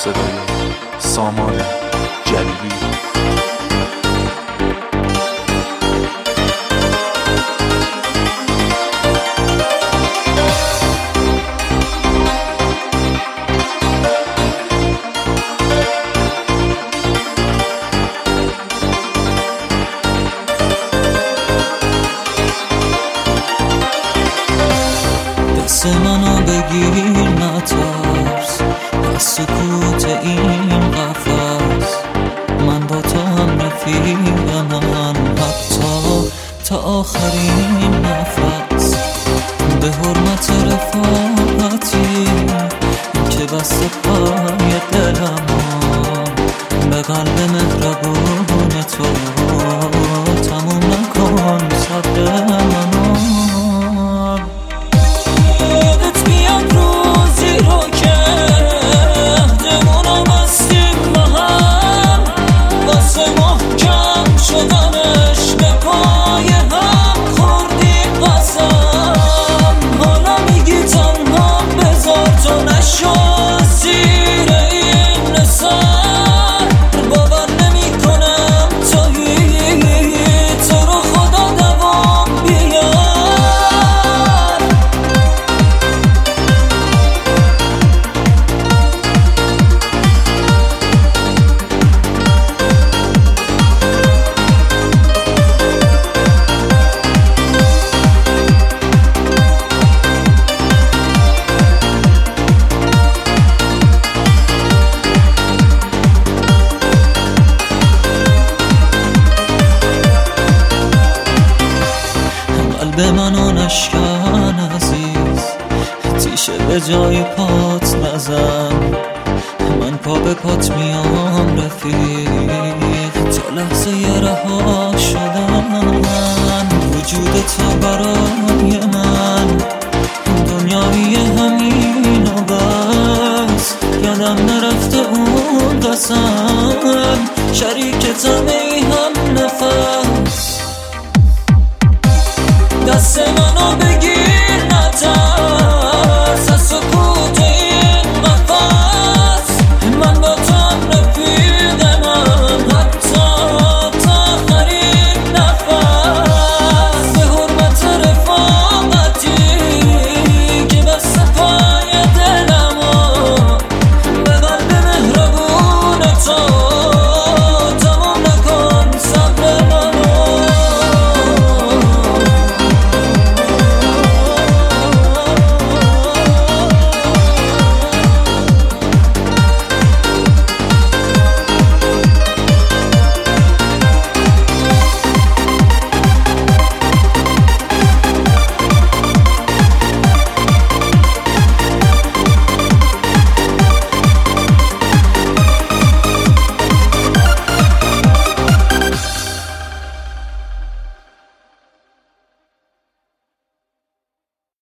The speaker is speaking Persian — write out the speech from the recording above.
صدای سامان جلیلی. دست منو بگیر نترس از سکوت این قفس، من با تو هم رفیقم حتی تا آخرین نفس. به حرمت رفاقتی که بسته پای دلم، به قلب مهربون تو تموم نکن صبر منو. به منو نشکن عزیز، تیشه به جای پات نزن، من پا به پات میام رفیق تا لحظه رها شدن. وجود تو برای